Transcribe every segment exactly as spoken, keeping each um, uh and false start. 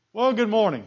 Well, good morning.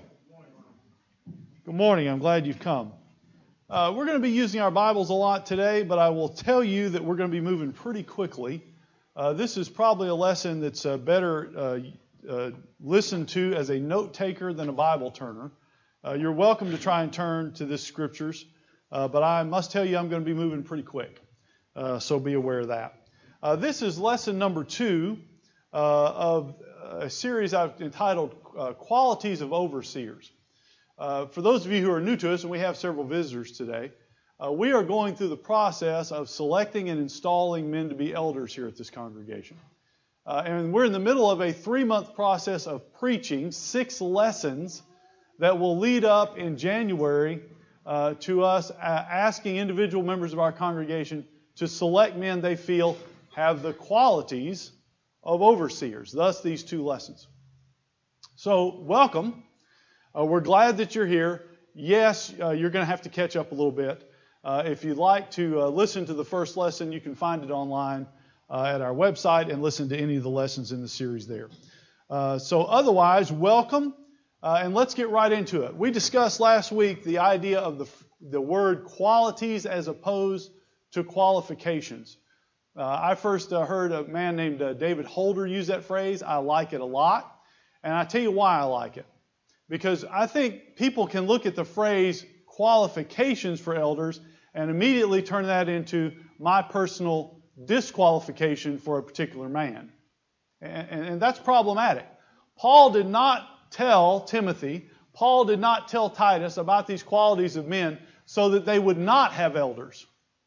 Good morning. I'm glad you've come. Uh, we're going to be using our Bibles a lot today, but I will tell you that we're going to be moving pretty quickly. Uh, this is probably a lesson that's uh, better uh, uh, listened to as a note taker than a Bible turner. Uh, you're welcome to try and turn to this scriptures, uh, but I must tell you I'm going to be moving pretty quick, uh, so be aware of that. Uh, this is lesson number two uh, of a series I've entitled uh, Qualities of Overseers. Uh, for those of you who are new to us, and we have several visitors today, uh, we are going through the process of selecting and installing men to be elders here at this congregation. Uh, and we're in the middle of a three-month process of preaching six lessons that will lead up in January uh, to us uh, asking individual members of our congregation to select men they feel have the qualities of overseers, thus these two lessons. So, welcome. Uh, we're glad that you're here. Yes, uh, you're going to have to catch up a little bit. Uh, if you'd like to uh, listen to the first lesson, you can find it online uh, at our website and listen to any of the lessons in the series there. Uh, so, otherwise, welcome, uh, and let's get right into it. We discussed last week the idea of the, the word qualities as opposed to qualifications. Uh, I first uh, heard a man named uh, David Holder use that phrase. I like it a lot. And I tell you why I like it. Because I think people can look at the phrase qualifications for elders and immediately turn that into my personal disqualification for a particular man. And, and, and that's problematic. Paul did not tell Timothy, Paul did not tell Titus about these qualities of men so that they would not have elders.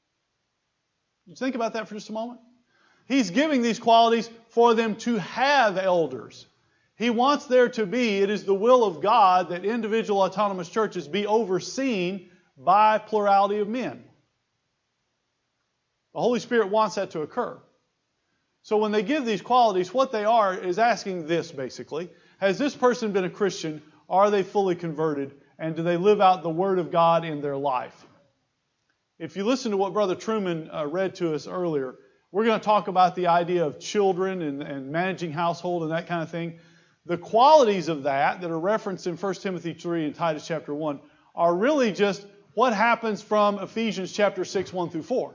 You think about that for just a moment. He's giving these qualities for them to have elders. He wants there to be, it is the will of God that individual autonomous churches be overseen by plurality of men. The Holy Spirit wants that to occur. So when they give these qualities, what they are is asking this basically. Has this person been a Christian? Are they fully converted? And do they live out the Word of God in their life? If you listen to what Brother Truman uh, read to us earlier, we're going to talk about the idea of children and, and managing household and that kind of thing. The qualities of that that are referenced in First Timothy three and Titus chapter one are really just what happens from Ephesians chapter six, one through four.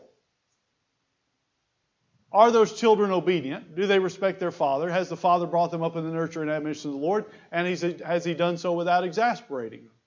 Are those children obedient? Do they respect their father? Has the father brought them up in the nurture and admonition of the Lord? And he's, has he done so without exasperating them?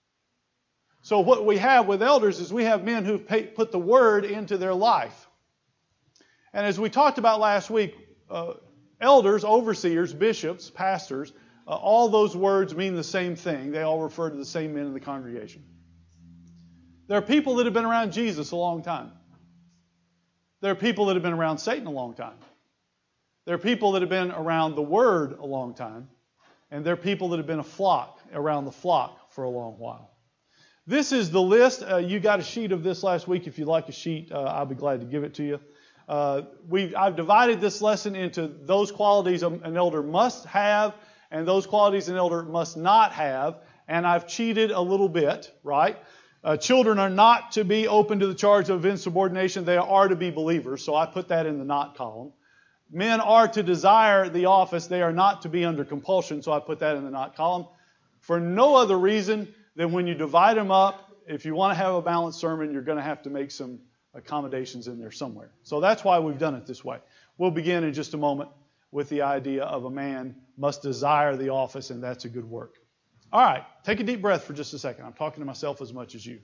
So what we have with elders is we have men who've put the Word into their life. And as we talked about last week, uh, elders, overseers, bishops, pastors, uh, all those words mean the same thing. They all refer to the same men in the congregation. There are people that have been around Jesus a long time. There are people that have been around Satan a long time. There are people that have been around the Word a long time. And there are people that have been a flock, around the flock for a long while. This is the list. Uh, you got a sheet of this last week. If you'd like a sheet, uh, I'll be glad to give it to you. Uh, we I've divided this lesson into those qualities an elder must have and those qualities an elder must not have. And I've cheated a little bit, right? Uh, children are not to be open to the charge of insubordination. They are to be believers. So I put that in the not column. Men are to desire the office. They are not to be under compulsion. So I put that in the not column. For no other reason than when you divide them up, if you want to have a balanced sermon, you're going to have to make some accommodations in there somewhere. So that's why we've done it this way. We'll begin in just a moment with the idea of a man must desire the office, and that's a good work. All right, take a deep breath for just a second. I'm talking to myself as much as you.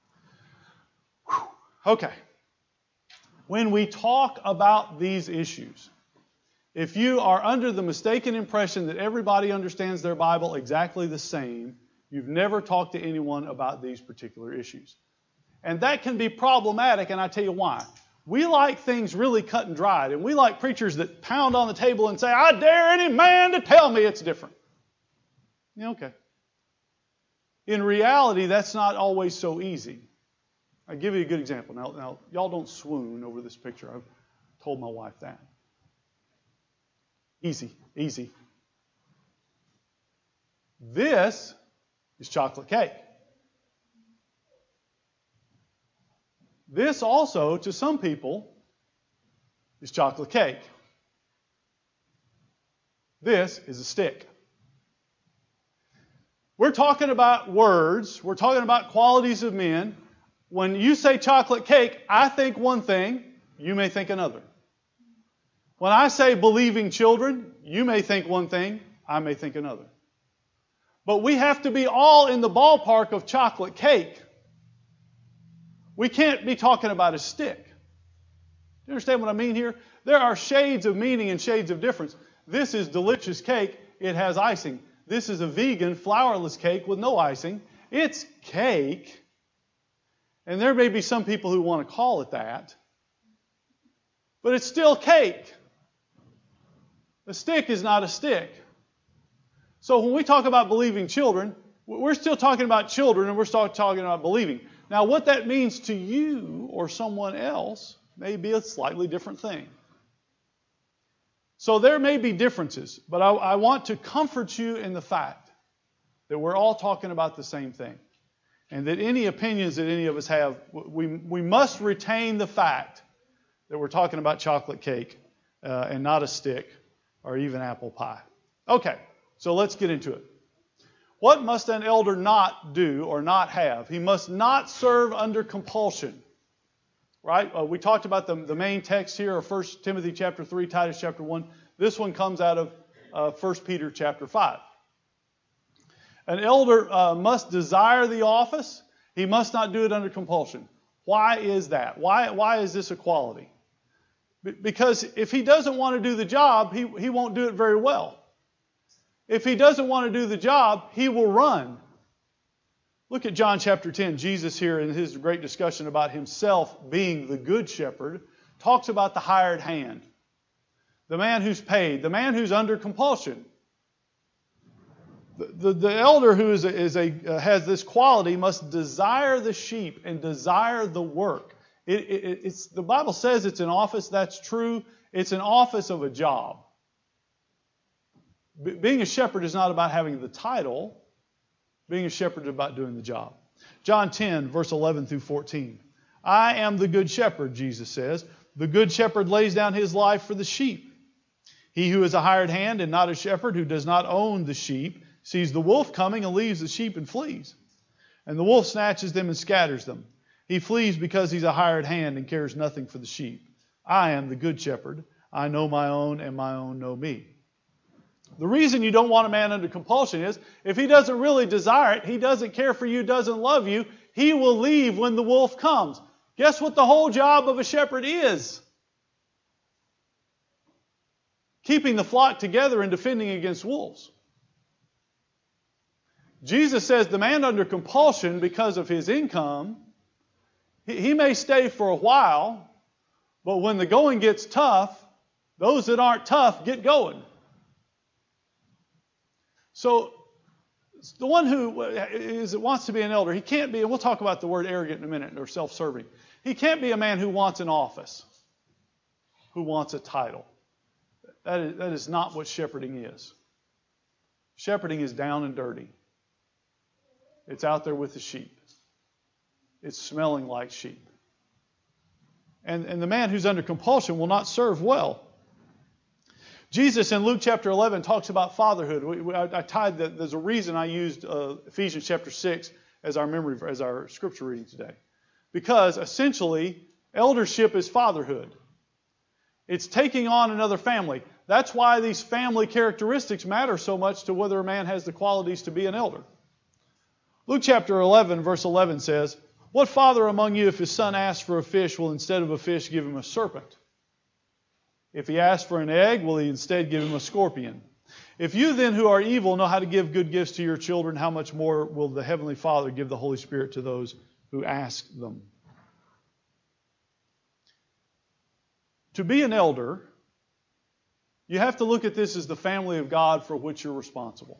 Whew. Okay. When we talk about these issues, if you are under the mistaken impression that everybody understands their Bible exactly the same, you've never talked to anyone about these particular issues. And that can be problematic, and I tell you why. We like things really cut and dried, and we like preachers that pound on the table and say, I dare any man to tell me it's different. Yeah, okay. In reality, that's not always so easy. I'll give you a good example. Now, now, y'all don't swoon over this picture. I've told my wife that. Easy, easy. This is chocolate cake. This also, to some people, is chocolate cake. This is a stick. We're talking about words. We're talking about qualities of men. When you say chocolate cake, I think one thing. You may think another. When I say believing children, you may think one thing. I may think another. But we have to be all in the ballpark of chocolate cake. We can't be talking about a stick. Do you understand what I mean here? There are shades of meaning and shades of difference. This is delicious cake. It has icing. This is a vegan, flourless cake with no icing. It's cake. And there may be some people who want to call it that. But it's still cake. A stick is not a stick. So when we talk about believing children, we're still talking about children and we're still talking about believing. Now what that means to you or someone else may be a slightly different thing. So there may be differences, but I, I want to comfort you in the fact that we're all talking about the same thing. And that any opinions that any of us have, we, we must retain the fact that we're talking about chocolate cake uh, and not a stick or even apple pie. Okay, so let's get into it. What must an elder not do or not have? He must not serve under compulsion. Right? Uh, we talked about the, the main text here of First Timothy chapter three, Titus chapter one. This one comes out of uh, First Peter chapter five. An elder uh, must desire the office. He must not do it under compulsion. Why is that? Why, why is this a quality? B- because if he doesn't want to do the job, he, he won't do it very well. If he doesn't want to do the job, he will run. Look at John chapter ten. Jesus here in his great discussion about himself being the good shepherd talks about the hired hand. The man who's paid. The man who's under compulsion. The, the, the elder who is a, is a, uh, has this quality must desire the sheep and desire the work. It, it, it's, the Bible says it's an office. That's true. It's an office of a job. B- being a shepherd is not about having the title. Being a shepherd is about doing the job. John ten, verse eleven through fourteen. I am the good shepherd, Jesus says. The good shepherd lays down his life for the sheep. He who is a hired hand and not a shepherd, who does not own the sheep, sees the wolf coming and leaves the sheep and flees. And the wolf snatches them and scatters them. He flees because he's a hired hand and cares nothing for the sheep. I am the good shepherd. I know my own and my own know me. The reason you don't want a man under compulsion is if he doesn't really desire it, he doesn't care for you, doesn't love you, he will leave when the wolf comes. Guess what the whole job of a shepherd is? Keeping the flock together and defending against wolves. Jesus says the man under compulsion because of his income, he, he may stay for a while, but when the going gets tough, those that aren't tough get going. So the one who is, wants to be an elder, he can't be, and we'll talk about the word arrogant in a minute, or self-serving. He can't be a man who wants an office, who wants a title. That is, that is not what shepherding is. Shepherding is down and dirty. It's out there with the sheep. It's smelling like sheep. And, and the man who's under compulsion will not serve well. Jesus in Luke chapter eleven talks about fatherhood. We, we, I, I tied that. There's a reason I used uh, Ephesians chapter six as our memory, as our scripture reading today. Because essentially, eldership is fatherhood. It's taking on another family. That's why these family characteristics matter so much to whether a man has the qualities to be an elder. Luke chapter eleven, verse eleven says, what father among you, if his son asks for a fish, will instead of a fish give him a serpent? If he asks for an egg, will he instead give him a scorpion? If you then who are evil know how to give good gifts to your children, how much more will the Heavenly Father give the Holy Spirit to those who ask them? To be an elder, you have to look at this as the family of God for which you're responsible.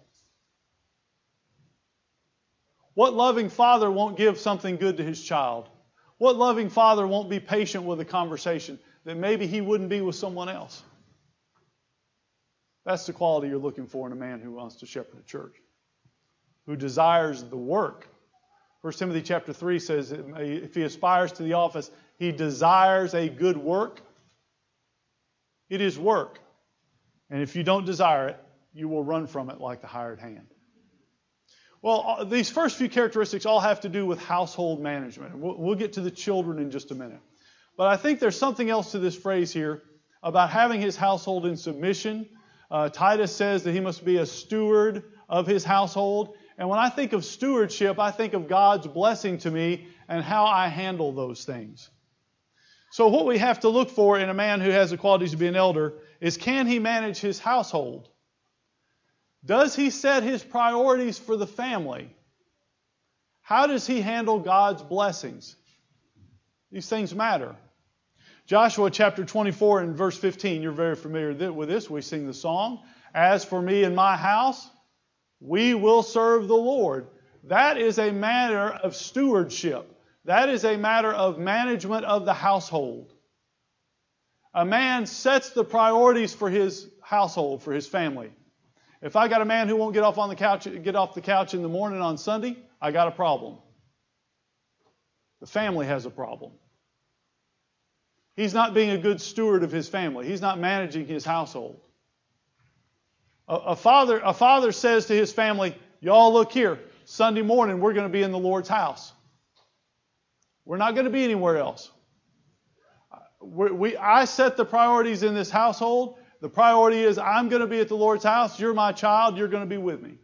What loving father won't give something good to his child? What loving father won't be patient with a conversation that maybe he wouldn't be with someone else? That's the quality you're looking for in a man who wants to shepherd a church, who desires the work. First Timothy chapter three says if he aspires to the office, he desires a good work. It is work. And if you don't desire it, you will run from it like the hired hand. Well, these first few characteristics all have to do with household management. We'll, we'll get to the children in just a minute. But I think there's something else to this phrase here about having his household in submission. Uh, Titus says that he must be a steward of his household. And when I think of stewardship, I think of God's blessing to me and how I handle those things. So what we have to look for in a man who has the qualities to be an elder is, can he manage his household? Does he set his priorities for the family? How does he handle God's blessings? These things matter. Joshua chapter twenty-four and verse fifteen, you're very familiar with this. We sing the song, "As for me and my house, we will serve the Lord." That is a matter of stewardship. That is a matter of management of the household. A man sets the priorities for his household, for his family. If I got a man who won't get off on the couch, get off the couch in the morning on Sunday, I got a problem. The family has a problem. He's not being a good steward of his family. He's not managing his household. A, a father, a father says to his family, "Y'all look here. Sunday morning we're going to be in the Lord's house. We're not going to be anywhere else. We, we, I set the priorities in this household. The priority is I'm going to be at the Lord's house. You're my child. You're going to be with me."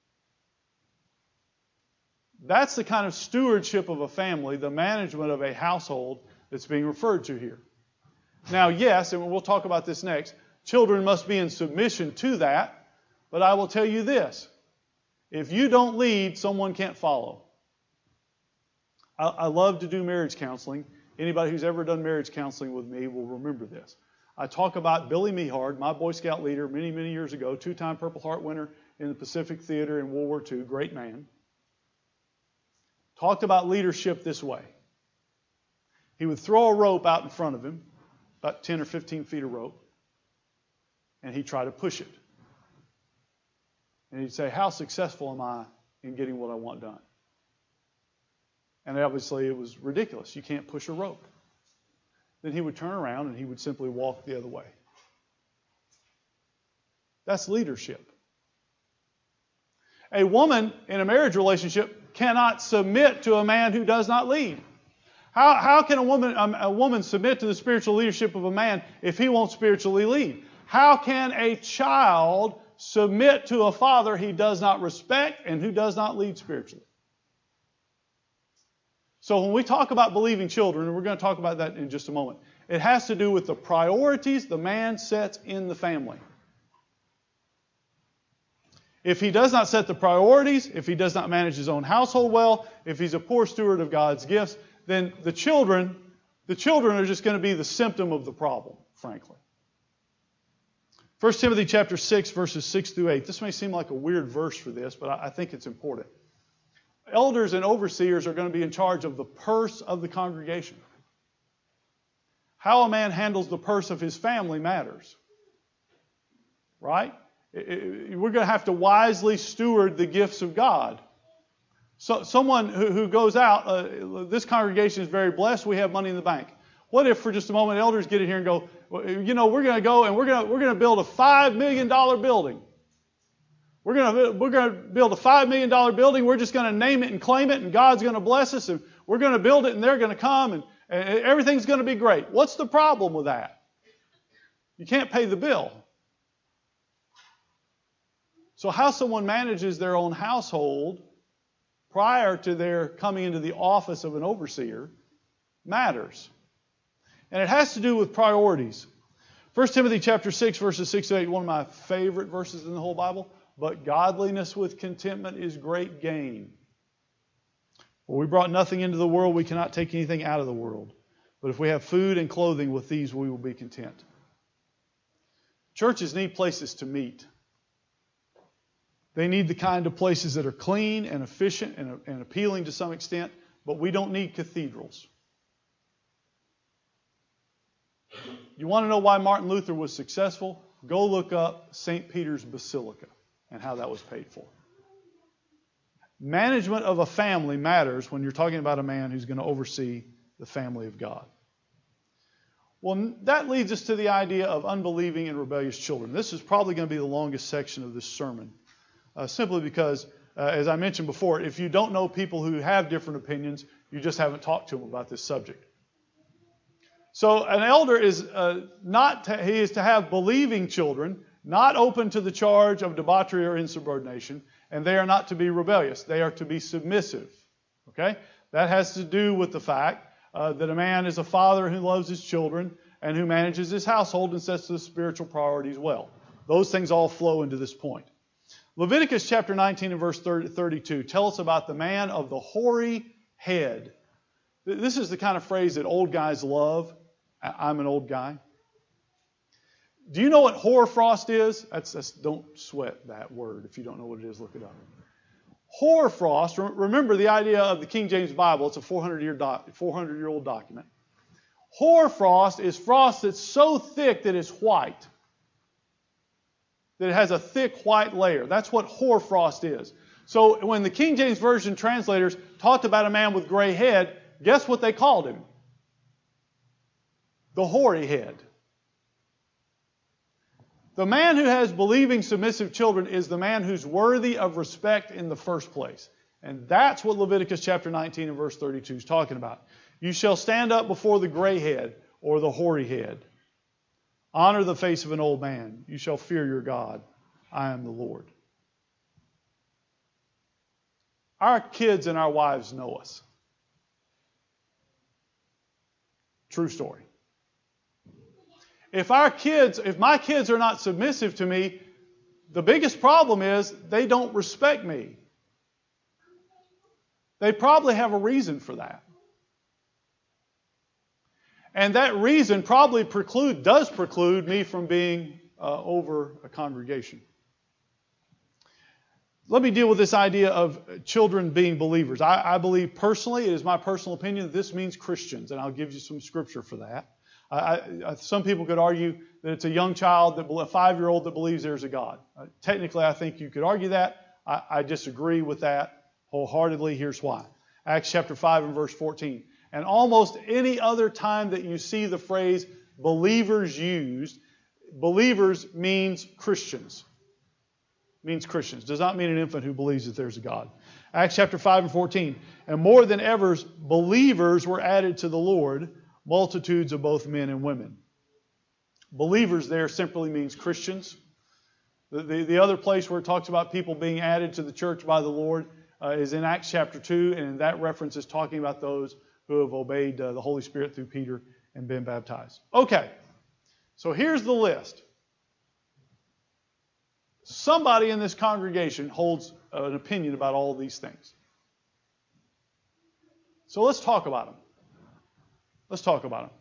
That's the kind of stewardship of a family, the management of a household that's being referred to here. Now, yes, and we'll talk about this next, children must be in submission to that, but I will tell you this. If you don't lead, someone can't follow. I, I love to do marriage counseling. Anybody who's ever done marriage counseling with me will remember this. I talk about Billy Mehard, my Boy Scout leader many, many years ago, two-time Purple Heart winner in the Pacific Theater in World War Two, great man. Talked about leadership this way. He would throw a rope out in front of him, about ten or fifteen feet of rope, and he'd try to push it. And he'd say, "How successful am I in getting what I want done?" And obviously it was ridiculous. You can't push a rope. Then he would turn around and he would simply walk the other way. That's leadership. A woman in a marriage relationship cannot submit to a man who does not lead. How, how can a woman, a woman submit to the spiritual leadership of a man if he won't spiritually lead? How can a child submit to a father he does not respect and who does not lead spiritually? So when we talk about believing children, and we're going to talk about that in just a moment, it has to do with the priorities the man sets in the family. If he does not set the priorities, if he does not manage his own household well, if he's a poor steward of God's gifts, then the children, the children are just going to be the symptom of the problem, frankly. First Timothy chapter six, verses six through eight. This may seem like a weird verse for this, but I think it's important. Elders and overseers are going to be in charge of the purse of the congregation. How a man handles the purse of his family matters. Right? We're going to have to wisely steward the gifts of God. So, someone who, who goes out, uh, this congregation is very blessed, we have money in the bank. What if for just a moment elders get in here and go, well, you know, we're going to go and we're going to, we're going to build a five million dollars building. We're going to we're going to build a five million dollars building. We're just going to name it and claim it, and God's going to bless us, and we're going to build it, and they're going to come, and, and everything's going to be great. What's the problem with that? You can't pay the bill. So how someone manages their own household prior to their coming into the office of an overseer matters. And it has to do with priorities. First Timothy chapter six, verses six to eight, one of my favorite verses in the whole Bible. But godliness with contentment is great gain. For we brought nothing into the world, we cannot take anything out of the world. But if we have food and clothing, with these we will be content. Churches need places to meet. They need the kind of places that are clean and efficient and, and appealing to some extent, but we don't need cathedrals. You want to know why Martin Luther was successful? Go look up Saint Peter's Basilica and how that was paid for. Management of a family matters when you're talking about a man who's going to oversee the family of God. Well, that leads us to the idea of unbelieving and rebellious children. This is probably going to be the longest section of this sermon, uh, simply because uh, as I mentioned before, if you don't know people who have different opinions, you just haven't talked to them about this subject. So an elder is uh, not to, he is to have believing children, not open to the charge of debauchery or insubordination, and they are not to be rebellious. They are to be submissive. Okay? That has to do with the fact uh, that a man is a father who loves his children and who manages his household and sets the spiritual priorities well. Those things all flow into this point. Leviticus chapter nineteen and verse thirty-two tell us about the man of the hoary head. This is the kind of phrase that old guys love. I'm an old guy. Do you know what hoarfrost is? That's, that's, don't sweat that word. If you don't know what it is, look it up. Hoarfrost, remember the idea of the King James Bible. It's a four hundred year doc, four hundred year old document. Hoarfrost is frost that's so thick that it's white. That it has a thick white layer. That's what hoarfrost is. So when the King James Version translators talked about a man with gray head, guess what they called him? The hoary head. The man who has believing, submissive children is the man who's worthy of respect in the first place. And that's what Leviticus chapter nineteen and verse thirty-two is talking about. You shall stand up before the gray head or the hoary head. Honor the face of an old man. You shall fear your God. I am the Lord. Our kids and our wives know us. True story. If our kids, if my kids are not submissive to me, the biggest problem is they don't respect me. They probably have a reason for that. And that reason probably preclude, does preclude me from being uh, over a congregation. Let me deal with this idea of children being believers. I, I believe personally, it is my personal opinion, that this means Christians, and I'll give you some scripture for that. I, I, some people could argue that it's a young child, that a five-year-old that believes there's a God. Uh, technically, I think you could argue that. I, I disagree with that wholeheartedly. Here's why. Acts chapter five and verse fourteen. And almost any other time that you see the phrase believers used, believers means Christians. Means Christians. Does not mean an infant who believes that there's a God. Acts chapter five and fourteen. And more than ever, believers were added to the Lord, multitudes of both men and women. Believers there simply means Christians. The, the, the other place where it talks about people being added to the church by the Lord uh, is in Acts chapter two, and that reference is talking about those who have obeyed uh, the Holy Spirit through Peter and been baptized. Okay, so here's the list. Somebody in this congregation holds an opinion about all of these things. So let's talk about them. Let's talk about them.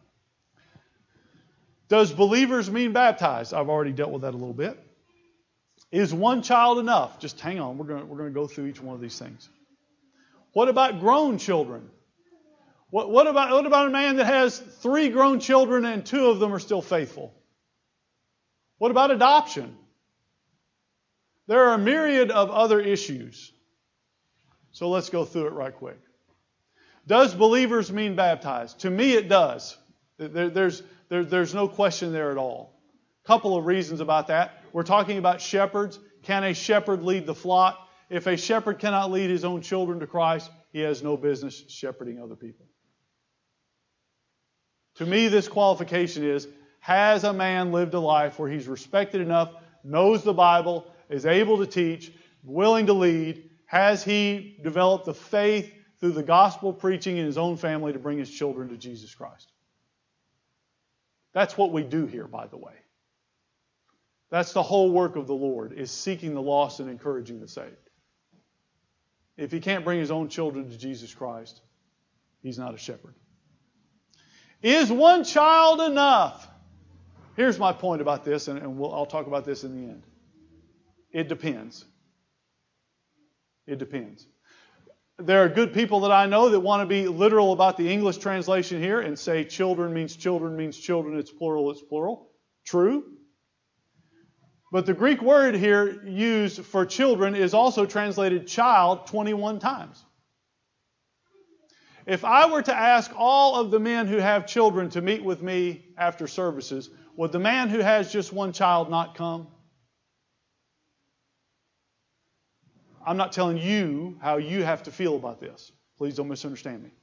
Does believers mean baptized? I've already dealt with that a little bit. Is one child enough? Just hang on. We're going we're going to go through each one of these things. What about grown children? What, what about what about a man that has three grown children and two of them are still faithful? What about adoption? There are a myriad of other issues. So let's go through it right quick. Does believers mean baptized? To me, it does. There, there's, there, there's no question there at all. A couple of reasons about that. We're talking about shepherds. Can a shepherd lead the flock? If a shepherd cannot lead his own children to Christ, he has no business shepherding other people. To me, this qualification is, has a man lived a life where he's respected enough, knows the Bible, is able to teach, willing to lead? Has he developed the faith through the gospel preaching in his own family to bring his children to Jesus Christ? That's what we do here, by the way. That's the whole work of the Lord, is seeking the lost and encouraging the saved. If he can't bring his own children to Jesus Christ, he's not a shepherd. Is one child enough? Here's my point about this, and, and we'll, I'll talk about this in the end. It depends. It depends. There are good people that I know that want to be literal about the English translation here and say children means children means children, it's plural, it's plural. True. But the Greek word here used for children is also translated child twenty-one times. If I were to ask all of the men who have children to meet with me after services, would the man who has just one child not come? I'm not telling you how you have to feel about this. Please don't misunderstand me.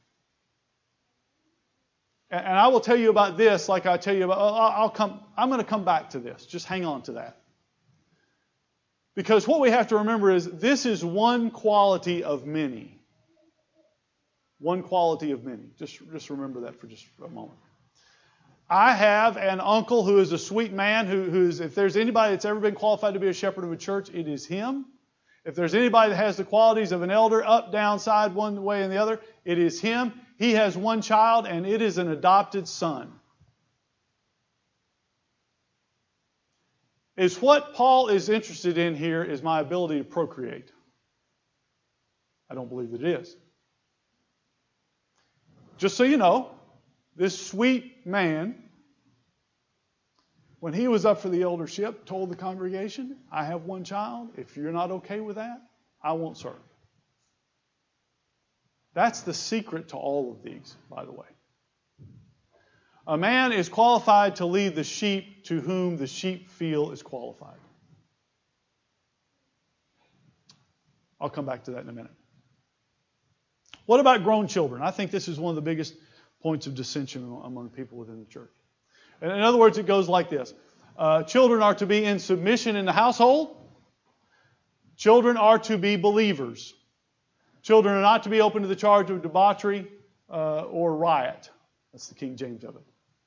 And I will tell you about this like I tell you about, I'll come, I'm going to come back to this. Just hang on to that. Because what we have to remember is this is one quality of many. One quality of many. Just, just remember that for just a moment. I have an uncle who is a sweet man who, who's, if there's anybody that's ever been qualified to be a shepherd of a church, it is him. If there's anybody that has the qualities of an elder, up, down, side, one way and the other, it is him. He has one child, and it is an adopted son. Is what Paul is interested in here is my ability to procreate. I don't believe that it is. Just so you know, this sweet man, when he was up for the eldership, told the congregation, I have one child. If you're not okay with that, I won't serve. That's the secret to all of these, by the way. A man is qualified to lead the sheep to whom the sheep feel is qualified. I'll come back to that in a minute. What about grown children? I think this is one of the biggest points of dissension among people within the church. In other words, it goes like this. Uh, children are to be in submission in the household. Children are to be believers. Children are not to be open to the charge of debauchery uh, or riot. That's the King James of it.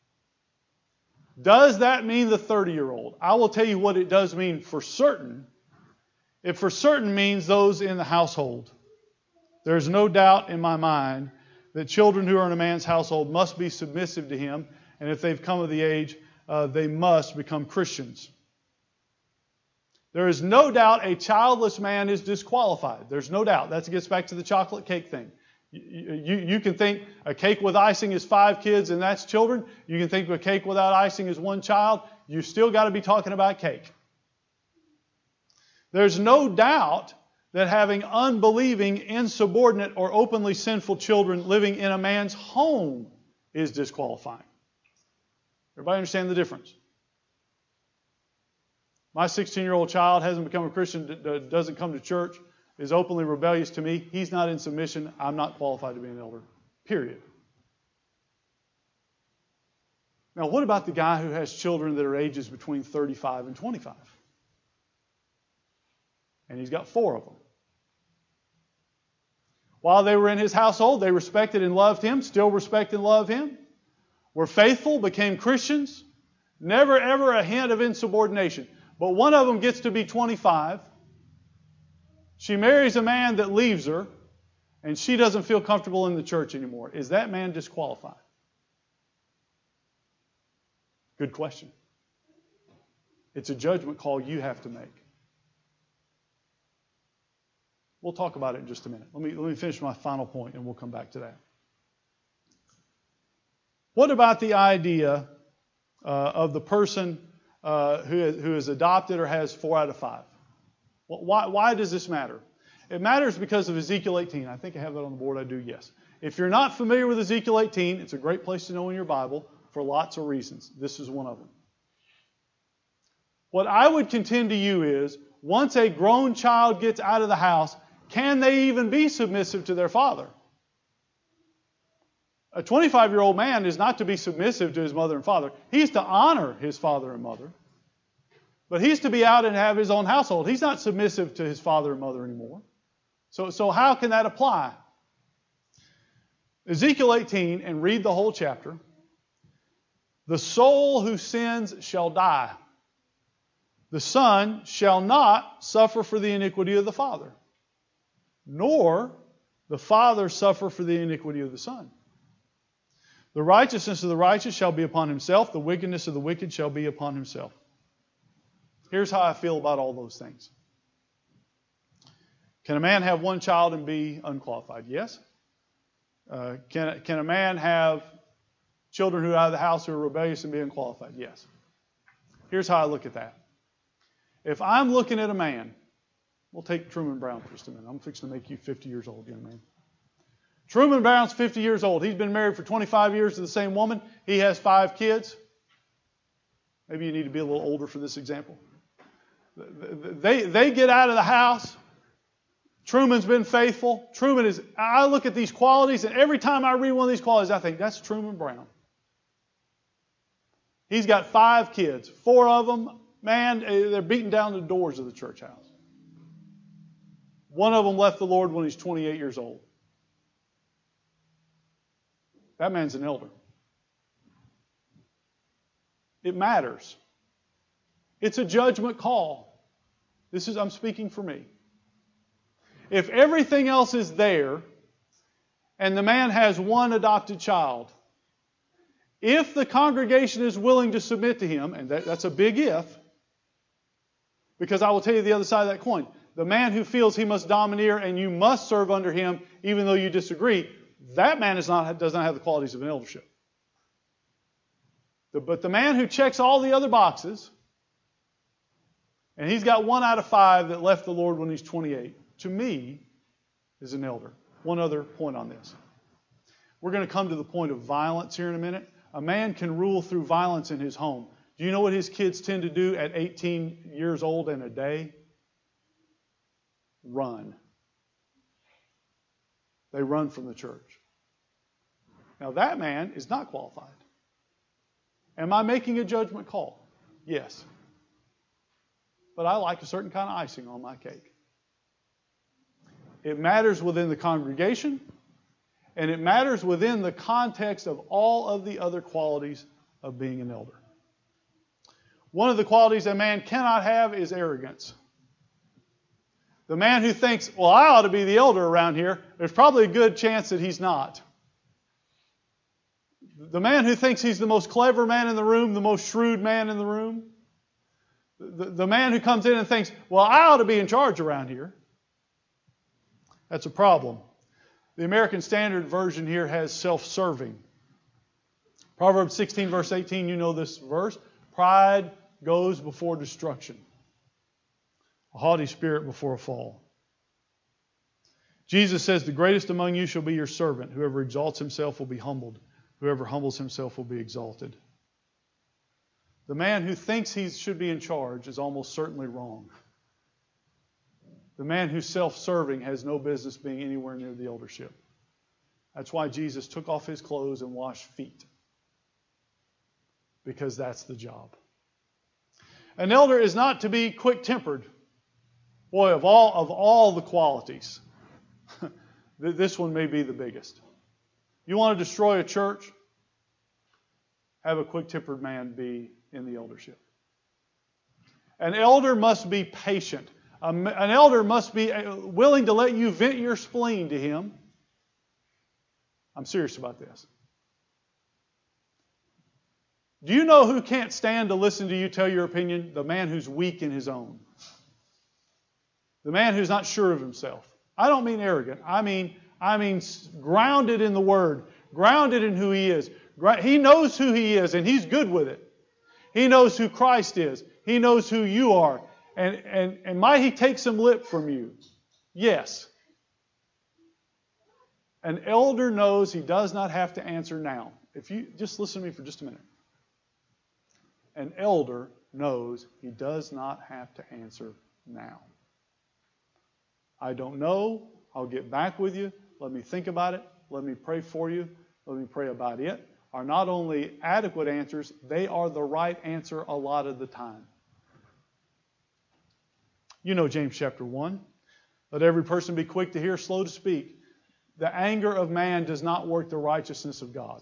Does that mean the thirty-year-old? I will tell you what it does mean for certain. It for certain means those in the household. There's no doubt in my mind that children who are in a man's household must be submissive to him, and if they've come of the age, uh, they must become Christians. There is no doubt a childless man is disqualified. There's no doubt. That gets back to the chocolate cake thing. You, you, you can think a cake with icing is five kids and that's children. You can think a cake without icing is one child. You've still got to be talking about cake. There's no doubt that having unbelieving, insubordinate, or openly sinful children living in a man's home is disqualifying. Everybody understand the difference? My sixteen-year-old child hasn't become a Christian, doesn't come to church, is openly rebellious to me. He's not in submission. I'm not qualified to be an elder. Period. Now, what about the guy who has children that are ages between thirty-five and twenty-five? And he's got four of them. While they were in his household, they respected and loved him, still respect and love him, were faithful, became Christians, never ever a hint of insubordination. But one of them gets to be twenty-five. She marries a man that leaves her, and she doesn't feel comfortable in the church anymore. Is that man disqualified? Good question. It's a judgment call you have to make. We'll talk about it in just a minute. Let me, let me finish my final point, and we'll come back to that. What about the idea uh, of the person uh, who, is, who is adopted or has four out of five? Well, why, why does this matter? It matters because of Ezekiel eighteen. I think I have that on the board. I do, yes. If you're not familiar with Ezekiel eighteen, it's a great place to know in your Bible for lots of reasons. This is one of them. What I would contend to you is, once a grown child gets out of the house, can they even be submissive to their father? A twenty-five-year-old man is not to be submissive to his mother and father. He's to honor his father and mother. But he's to be out and have his own household. He's not submissive to his father and mother anymore. So, so how can that apply? Ezekiel eighteen, and read the whole chapter. The soul who sins shall die. The son shall not suffer for the iniquity of the father, nor the father suffer for the iniquity of the son. The righteousness of the righteous shall be upon himself. The wickedness of the wicked shall be upon himself. Here's how I feel about all those things. Can a man have one child and be unqualified? Yes. Uh, can, can a man have children who are out of the house who are rebellious and be unqualified? Yes. Here's how I look at that. If I'm looking at a man, we'll take Truman Brown for just a minute. I'm fixing to make you fifty years old, young man. Truman Brown's fifty years old. He's been married for twenty-five years to the same woman. He has five kids. Maybe you need to be a little older for this example. They, they get out of the house. Truman's been faithful. Truman is, I look at these qualities, and every time I read one of these qualities, I think, that's Truman Brown. He's got five kids. Four of them, man, they're beating down the doors of the church house. One of them left the Lord when he's twenty-eight years old. That man's an elder. It matters. It's a judgment call. This is, I'm speaking for me. If everything else is there, and the man has one adopted child, if the congregation is willing to submit to him, and that, that's a big if, because I will tell you the other side of that coin. The man who feels he must domineer and you must serve under him, even though you disagree, that man is not, does not have the qualities of an eldership. The, but the man who checks all the other boxes, and he's got one out of five that left the Lord when he's twenty-eight, to me, is an elder. One other point on this. We're going to come to the point of violence here in a minute. A man can rule through violence in his home. Do you know what his kids tend to do at eighteen years old and a day? Run. They run from the church. Now that man is not qualified. Am I making a judgment call? Yes. But I like a certain kind of icing on my cake. It matters within the congregation, and it matters within the context of all of the other qualities of being an elder. One of the qualities a man cannot have is arrogance. The man who thinks, well, I ought to be the elder around here, there's probably a good chance that he's not. The man who thinks he's the most clever man in the room, the most shrewd man in the room. The, the man who comes in and thinks, well, I ought to be in charge around here. That's a problem. The American Standard Version here has self-serving. Proverbs sixteen, verse eighteen, you know this verse. Pride goes before destruction. A haughty spirit before a fall. Jesus says, the greatest among you shall be your servant. Whoever exalts himself will be humbled. Whoever humbles himself will be exalted. The man who thinks he should be in charge is almost certainly wrong. The man who's self-serving has no business being anywhere near the eldership. That's why Jesus took off his clothes and washed feet. Because that's the job. An elder is not to be quick-tempered. Boy, of all, of all the qualities, this one may be the biggest. You want to destroy a church? Have a quick-tempered man be in the eldership. An elder must be patient. An elder must be willing to let you vent your spleen to him. I'm serious about this. Do you know who can't stand to listen to you tell your opinion? The man who's weak in his own. The man who's not sure of himself. I don't mean arrogant. I mean, I mean grounded in the Word. Grounded in who he is. He knows who he is, and he's good with it. He knows who Christ is. He knows who you are. And, and, and might he take some lip from you? Yes. An elder knows he does not have to answer now. If you just listen to me for just a minute. An elder knows he does not have to answer now. I don't know. I'll get back with you. Let me think about it. Let me pray for you. Let me pray about it. Are not only adequate answers, they are the right answer a lot of the time. You know James chapter one. Let every person be quick to hear, slow to speak. The anger of man does not work the righteousness of God.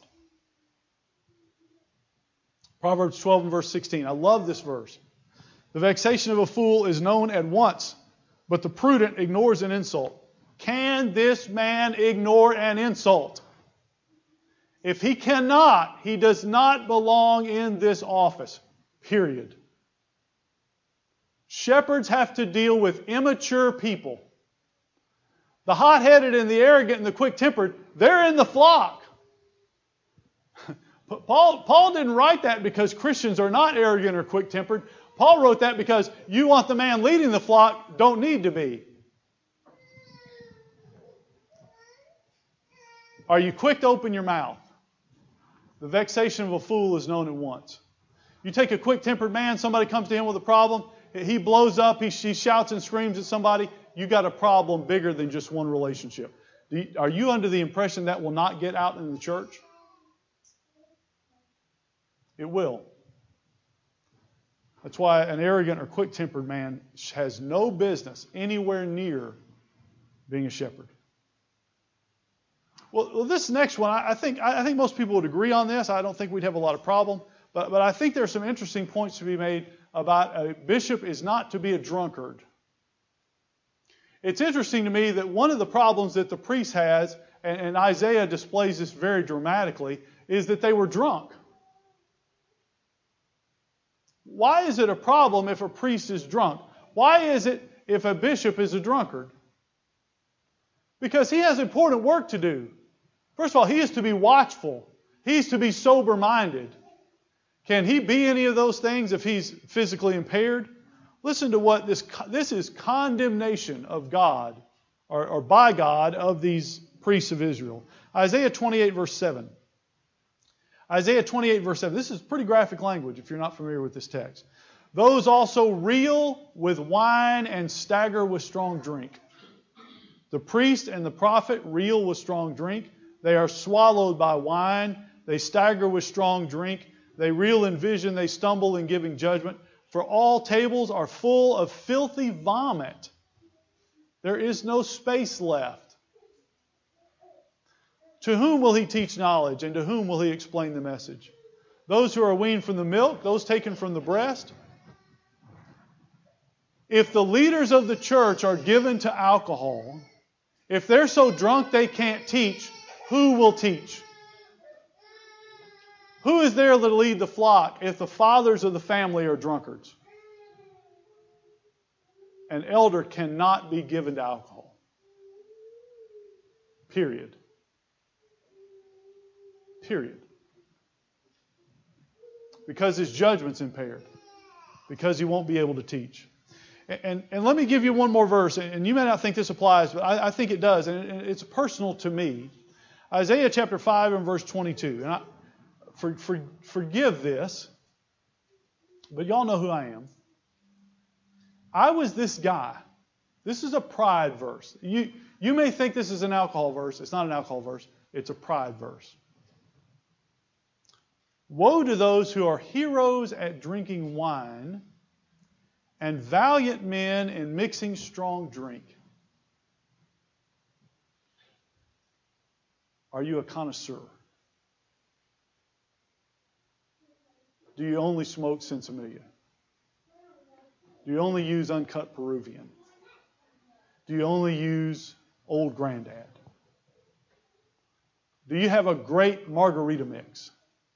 Proverbs twelve and verse sixteen. I love this verse. The vexation of a fool is known at once, but the prudent ignores an insult. Can this man ignore an insult? If he cannot, he does not belong in this office. Period. Shepherds have to deal with immature people. The hot-headed and the arrogant and the quick-tempered, they're in the flock. Paul, Paul didn't write that because Christians are not arrogant or quick-tempered. Paul wrote that because you want the man leading the flock, don't need to be. Are you quick to open your mouth? The vexation of a fool is known at once. You take a quick-tempered man, somebody comes to him with a problem, he blows up, he, he shouts and screams at somebody. you got a problem bigger than just one relationship. Do you, are you under the impression that will not get out in the church? It will. That's why an arrogant or quick-tempered man has no business anywhere near being a shepherd. Well, well this next one, I, I think I think most people would agree on this. I don't think we'd have a lot of problem. But, but I think there are some interesting points to be made about a bishop is not to be a drunkard. It's interesting to me that one of the problems that the priest has, and, and Isaiah displays this very dramatically, is that they were drunk. Why is it a problem if a priest is drunk? Why is it if a bishop is a drunkard? Because he has important work to do. First of all, he is to be watchful. He is to be sober-minded. Can he be any of those things if he's physically impaired? Listen to what this, this is condemnation of God, or, or by God, of these priests of Israel. Isaiah twenty-eight, verse seven. Isaiah twenty-eight, verse seven. This is pretty graphic language if you're not familiar with this text. Those also reel with wine and stagger with strong drink. The priest and the prophet reel with strong drink. They are swallowed by wine. They stagger with strong drink. They reel in vision. They stumble in giving judgment. For all tables are full of filthy vomit. There is no space left. To whom will he teach knowledge, and to whom will he explain the message? Those who are weaned from the milk, those taken from the breast? If the leaders of the church are given to alcohol, if they're so drunk they can't teach, who will teach? Who is there to lead the flock if the fathers of the family are drunkards? An elder cannot be given to alcohol. Period. Period. Because his judgment's impaired. Because he won't be able to teach. And, and, and let me give you one more verse, and you may not think this applies, but I, I think it does, and it, it's personal to me. Isaiah chapter five and verse twenty-two. And I, for, for, forgive this, but y'all know who I am. I was this guy. This is a pride verse. You, you may think this is an alcohol verse. It's not an alcohol verse. It's a pride verse. Woe to those who are heroes at drinking wine and valiant men in mixing strong drink. Are you a connoisseur? Do you only smoke Sensimilia? Do you only use uncut Peruvian? Do you only use Old Grandad? Do you have a great margarita mix?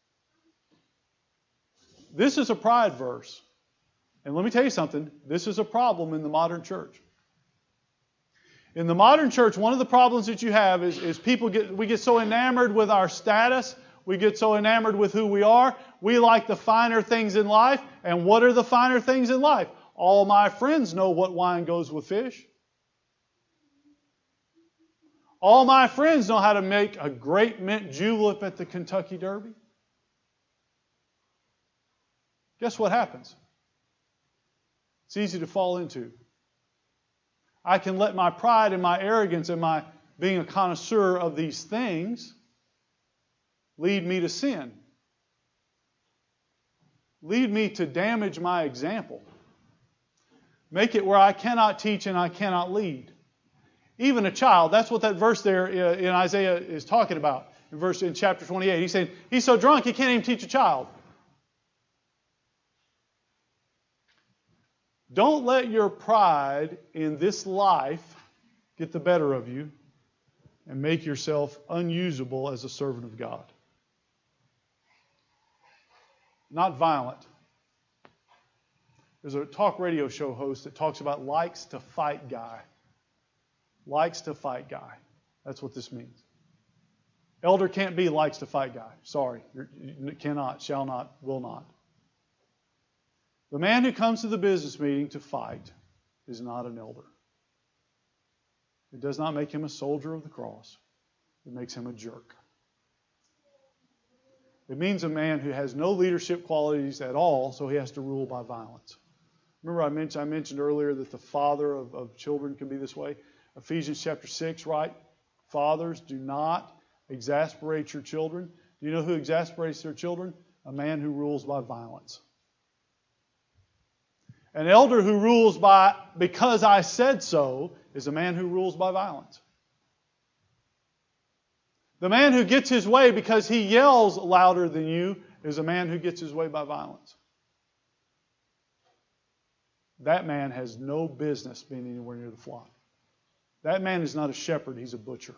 This is a pride verse. And let me tell you something. This is a problem in the modern church. In the modern church, one of the problems that you have is, is people get, we get so enamored with our status. We get so enamored with who we are. We like the finer things in life. And what are the finer things in life? All my friends know what wine goes with fish. All my friends know how to make a great mint julep at the Kentucky Derby. Guess what happens? It's easy to fall into. I can let my pride and my arrogance and my being a connoisseur of these things lead me to sin. Lead me to damage my example. Make it where I cannot teach and I cannot lead. Even a child, that's what that verse there in Isaiah is talking about. In verse in chapter twenty-eight, he's saying, he's so drunk he can't even teach a child. Don't let your pride in this life get the better of you and make yourself unusable as a servant of God. Not violent. There's a talk radio show host that talks about likes to fight guy. Likes to fight guy. That's what this means. Elder can't be likes to fight guy. Sorry. You cannot, shall not, will not. The man who comes to the business meeting to fight is not an elder. It does not make him a soldier of the cross. It makes him a jerk. It means a man who has no leadership qualities at all, so he has to rule by violence. Remember I mentioned, I mentioned earlier that the father of, of children can be this way. Ephesians chapter six, right? Fathers, do not exasperate your children. Do you know who exasperates their children? A man who rules by violence. An elder who rules by because I said so is a man who rules by violence. The man who gets his way because he yells louder than you is a man who gets his way by violence. That man has no business being anywhere near the flock. That man is not a shepherd, he's a butcher.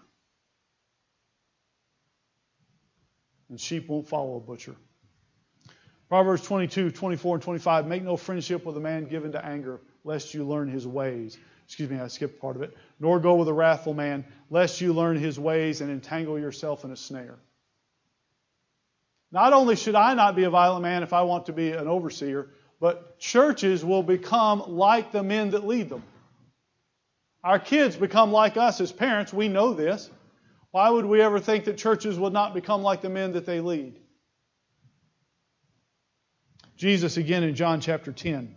And sheep won't follow a butcher. Proverbs twenty-two, twenty-four, and twenty-five, make no friendship with a man given to anger, lest you learn his ways. Excuse me, I skipped part of it. Nor go with a wrathful man, lest you learn his ways and entangle yourself in a snare. Not only should I not be a violent man if I want to be an overseer, but churches will become like the men that lead them. Our kids become like us as parents. We know this. Why would we ever think that churches would not become like the men that they lead? Jesus again in John chapter ten.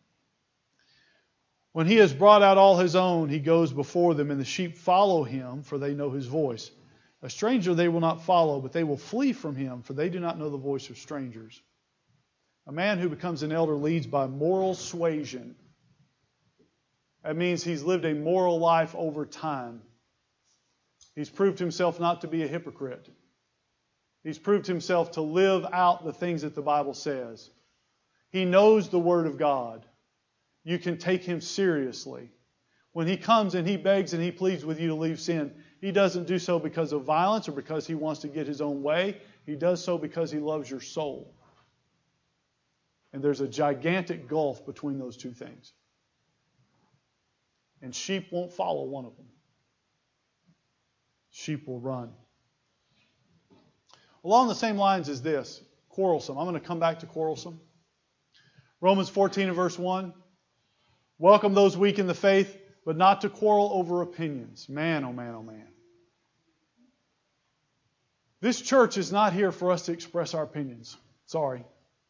When he has brought out all his own, he goes before them, and the sheep follow him, for they know his voice. A stranger they will not follow, but they will flee from him, for they do not know the voice of strangers. A man who becomes an elder leads by moral suasion. That means he's lived a moral life over time. He's proved himself not to be a hypocrite. He's proved himself to live out the things that the Bible says. He knows the Word of God. You can take him seriously. When he comes and he begs and he pleads with you to leave sin, he doesn't do so because of violence or because he wants to get his own way. He does so because he loves your soul. And there's a gigantic gulf between those two things. And sheep won't follow one of them. Sheep will run. Along the same lines as this, quarrelsome. I'm going to come back to quarrelsome. Romans fourteen and verse one. Welcome those weak in the faith, but not to quarrel over opinions. Man, oh man, oh man. This church is not here for us to express our opinions. Sorry.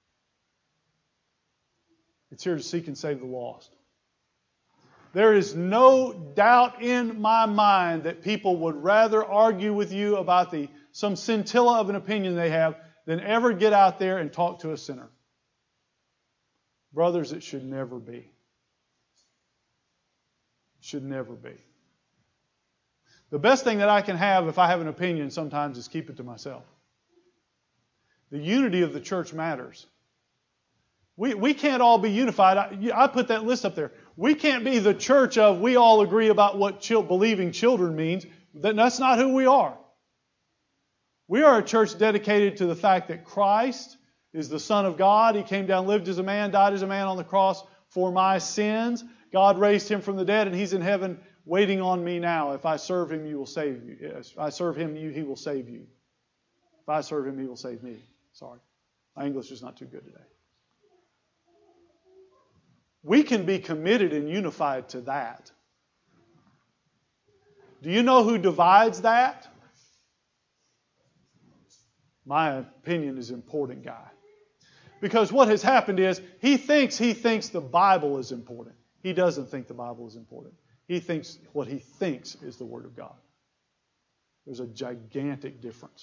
It's here to seek and save the lost. There is no doubt in my mind that people would rather argue with you about the some scintilla of an opinion they have than ever get out there and talk to a sinner. Brothers, it should never be. Should never be. The best thing that I can have if I have an opinion sometimes is keep it to myself. The unity of the church matters. We, we can't all be unified. I, I put that list up there. We can't be the church of we all agree about what chil- believing children means. That's not who we are. We are a church dedicated to the fact that Christ is the Son of God. He came down, lived as a man, died as a man on the cross for my sins. God raised him from the dead, and he's in heaven waiting on me now. If I serve him, you will save you. If I serve him, you, he will save you. If I serve him, he will save me. Sorry. My English is not too good today. We can be committed and unified to that. Do you know who divides that? My opinion is important guy. Because what has happened is he thinks he thinks the Bible is important. He doesn't think the Bible is important. He thinks what he thinks is the Word of God. There's a gigantic difference.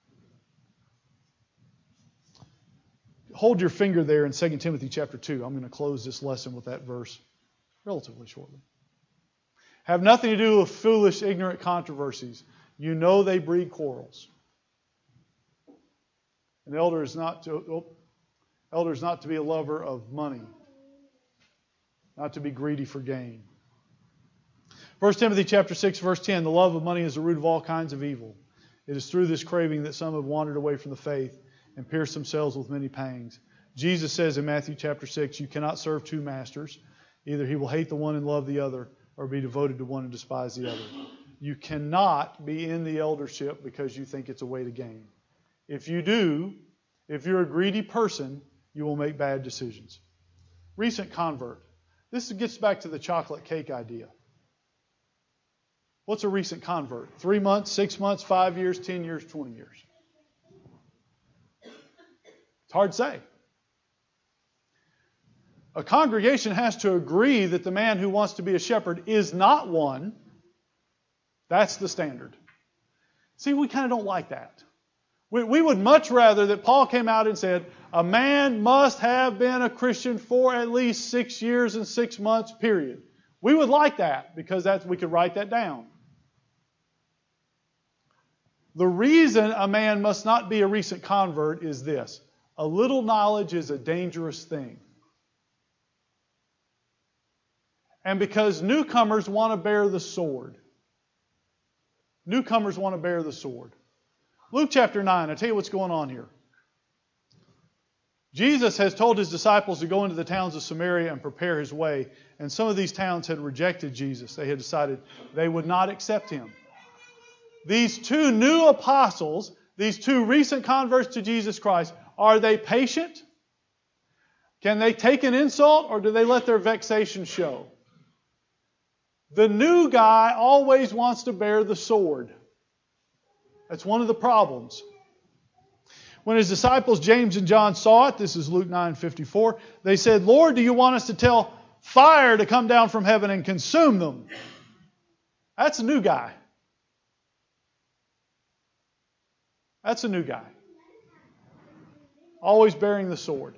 Hold your finger there in Second Timothy chapter two. I'm going to close this lesson with that verse relatively shortly. Have nothing to do with foolish, ignorant controversies. You know they breed quarrels. An elder is not to, oh, elder is not to be a lover of money, not to be greedy for gain. First Timothy chapter six, verse ten, the love of money is the root of all kinds of evil. It is through this craving that some have wandered away from the faith and pierced themselves with many pangs. Jesus says in Matthew chapter six, you cannot serve two masters. Either he will hate the one and love the other, or be devoted to one and despise the other. You cannot be in the eldership because you think it's a way to gain. If you do, if you're a greedy person, you will make bad decisions. Recent convert. This gets back to the chocolate cake idea. What's a recent convert? Three months, six months, five years, ten years, twenty years? It's hard to say. A congregation has to agree that the man who wants to be a shepherd is not one. That's the standard. See, we kind of don't like that. We, we would much rather that Paul came out and said, a man must have been a Christian for at least six years and six months, period. We would like that because that's, we could write that down. The reason a man must not be a recent convert is this. A little knowledge is a dangerous thing. And because newcomers want to bear the sword. Newcomers want to bear the sword. Luke chapter nine, I'll tell you what's going on here. Jesus has told His disciples to go into the towns of Samaria and prepare His way. And some of these towns had rejected Jesus. They had decided they would not accept Him. These two new apostles, these two recent converts to Jesus Christ, are they patient? Can they take an insult, or do they let their vexation show? The new guy always wants to bear the sword. That's one of the problems. When His disciples James and John saw it, this is Luke nine fifty-four, they said, Lord, do you want us to tell fire to come down from heaven and consume them? That's a new guy. That's a new guy. Always bearing the sword.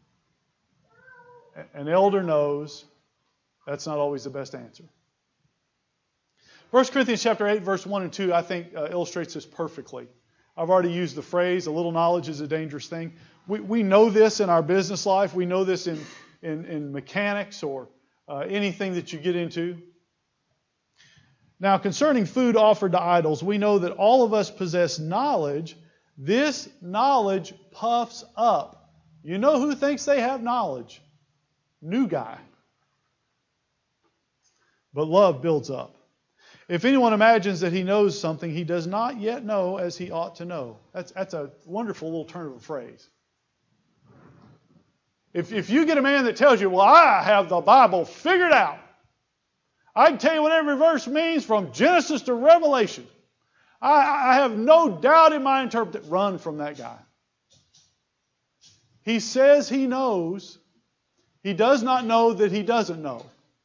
An elder knows that's not always the best answer. First Corinthians chapter eight, verse one and two, I think uh, illustrates this perfectly. I've already used the phrase, a little knowledge is a dangerous thing. We, we know this in our business life. We know this in, in, in mechanics or uh, anything that you get into. Now, concerning food offered to idols, we know that all of us possess knowledge. This knowledge puffs up. You know who thinks they have knowledge? New guy. But love builds up. If anyone imagines that he knows something, he does not yet know as he ought to know. That's, that's a wonderful little turn of a phrase. If, if you get a man that tells you, well, I have the Bible figured out. I can tell you what every verse means from Genesis to Revelation. I, I have no doubt in my interpretation. Run from that guy. He says he knows. He does not know that he doesn't know.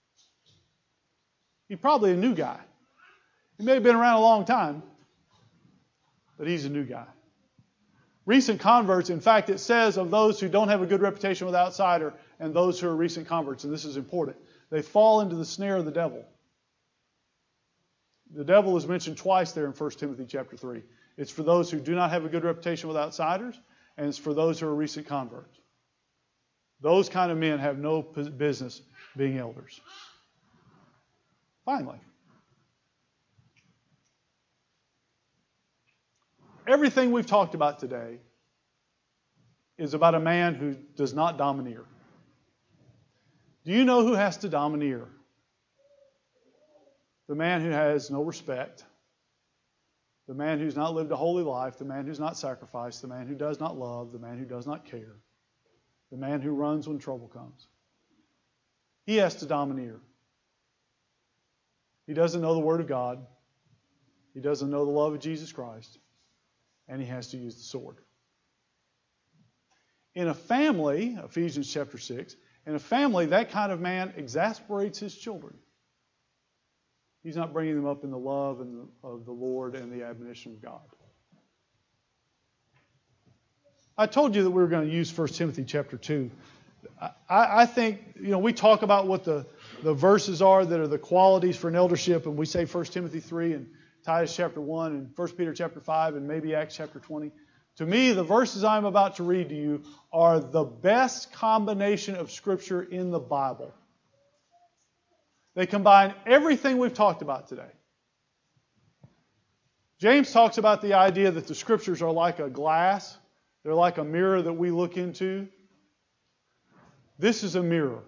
He's probably a new guy. He may have been around a long time, but he's a new guy. Recent converts, in fact, it says of those who don't have a good reputation with outsider and those who are recent converts, and this is important, they fall into the snare of the devil. The devil is mentioned twice there in First Timothy chapter three. It's for those who do not have a good reputation with outsiders, and it's for those who are recent converts. Those kind of men have no business being elders. Finally, everything we've talked about today is about a man who does not domineer. Do you know who has to domineer? The man who has no respect, the man who's not lived a holy life, the man who's not sacrificed, the man who does not love, the man who does not care, the man who runs when trouble comes. He has to domineer. He doesn't know the Word of God. He doesn't know the love of Jesus Christ. And he has to use the sword. In a family, Ephesians chapter six, in a family, that kind of man exasperates his children. He's not bringing them up in the love and the, of the Lord and the admonition of God. I told you that we were going to use First Timothy chapter two. I, I think, you know, we talk about what the, the verses are that are the qualities for an eldership, and we say First Timothy three and Titus chapter one and First Peter chapter five and maybe Acts chapter twenty. To me, the verses I'm about to read to you are the best combination of Scripture in the Bible. They combine everything we've talked about today. James talks about the idea that the Scriptures are like a glass. They're like a mirror that we look into. This is a mirror.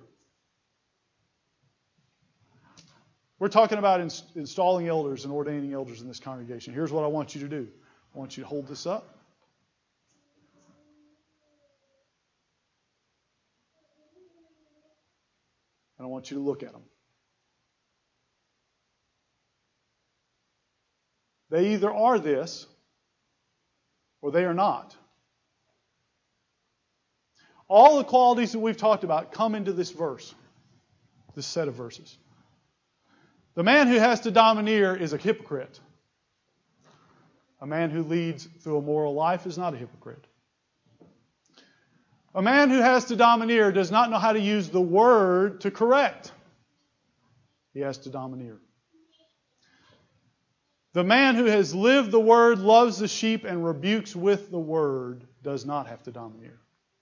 We're talking about ins- installing elders and ordaining elders in this congregation. Here's what I want you to do. I want you to hold this up. And I want you to look at them. They either are this or they are not. All the qualities that we've talked about come into this verse, this set of verses. The man who has to domineer is a hypocrite. A man who leads through a moral life is not a hypocrite. A man who has to domineer does not know how to use the word to correct. He has to domineer. The man who has lived the word, loves the sheep, and rebukes with the word does not have to domineer.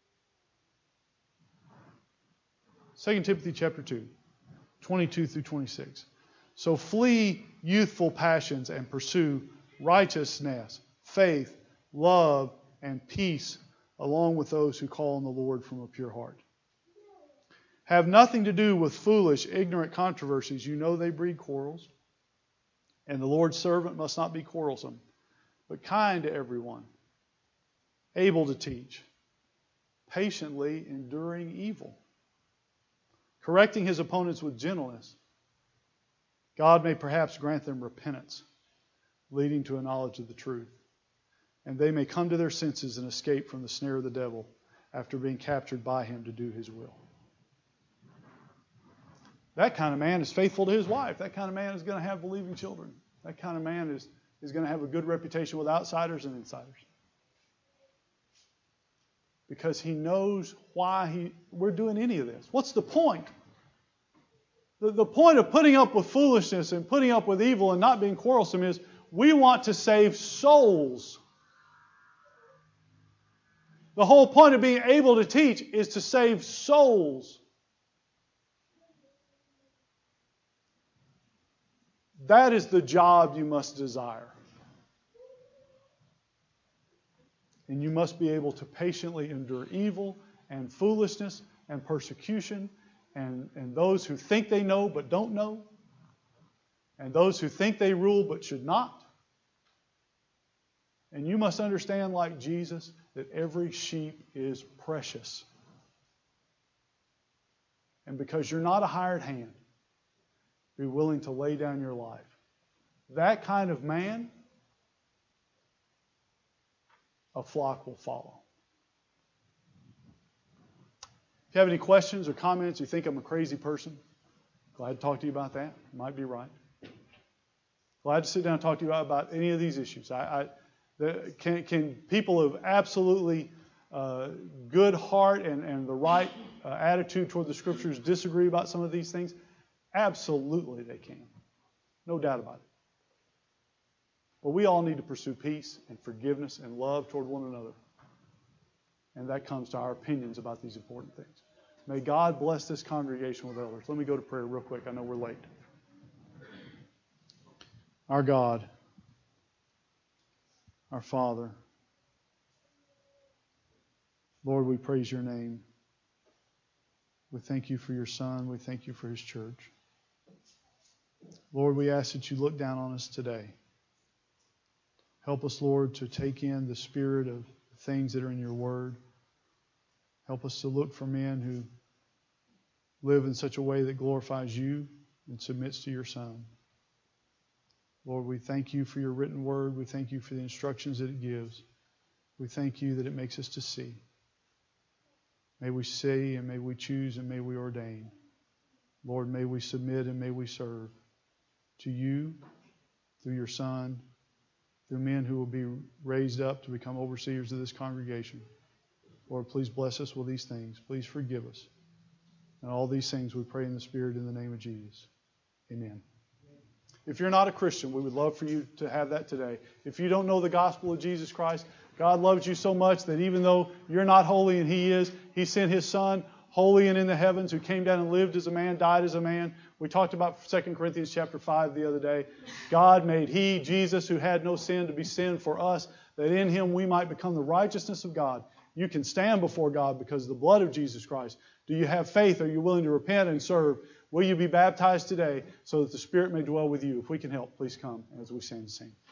Second Timothy chapter two, twenty-two through twenty-six. So flee youthful passions and pursue righteousness, faith, love, and peace, along with those who call on the Lord from a pure heart. Have nothing to do with foolish, ignorant controversies. You know they breed quarrels. And the Lord's servant must not be quarrelsome, but kind to everyone, able to teach, patiently enduring evil, correcting his opponents with gentleness. God may perhaps grant them repentance, leading to a knowledge of the truth, and they may come to their senses and escape from the snare of the devil after being captured by him to do his will. That kind of man is faithful to his wife. That kind of man is going to have believing children. That kind of man is, is going to have a good reputation with outsiders and insiders. Because he knows why he, we're doing any of this. What's the point? The, the point of putting up with foolishness and putting up with evil and not being quarrelsome is we want to save souls. The whole point of being able to teach is to save souls. That is the job you must desire. And you must be able to patiently endure evil and foolishness and persecution and, and those who think they know but don't know, and those who think they rule but should not. And you must understand, like Jesus, that every sheep is precious. And because you're not a hired hand, be willing to lay down your life. That kind of man, a flock will follow. If you have any questions or comments, you think I'm a crazy person, glad to talk to you about that. You might be right. Glad to sit down and talk to you about any of these issues. I, I the, can, can people of absolutely uh, good heart and, and the right uh, attitude toward the Scriptures disagree about some of these things? Absolutely they can. No doubt about it. But we all need to pursue peace and forgiveness and love toward one another. And that comes to our opinions about these important things. May God bless this congregation with elders. Let me go to prayer real quick. I know we're late. Our God, our Father, Lord, we praise your name. We thank you for your Son. We thank you for his church. Lord, we ask that you look down on us today. Help us, Lord, to take in the spirit of things that are in your word. Help us to look for men who live in such a way that glorifies you and submits to your Son. Lord, we thank you for your written word. We thank you for the instructions that it gives. We thank you that it makes us to see. May we see and may we choose and may we ordain. Lord, may we submit and may we serve to you through your Son, through men who will be raised up to become overseers of this congregation. Lord, please bless us with these things. Please forgive us. And all these things we pray in the Spirit in the name of Jesus. Amen. If you're not a Christian, we would love for you to have that today. If you don't know the gospel of Jesus Christ, God loves you so much that even though you're not holy and He is, He sent His Son, holy and in the heavens, who came down and lived as a man, died as a man. We talked about Second Corinthians chapter five the other day. God made He, Jesus, who had no sin, to be sin for us, that in Him we might become the righteousness of God. You can stand before God because of the blood of Jesus Christ. Do you have faith? Are you willing to repent and serve? Will you be baptized today so that the Spirit may dwell with you? If we can help, please come as we stand and sing.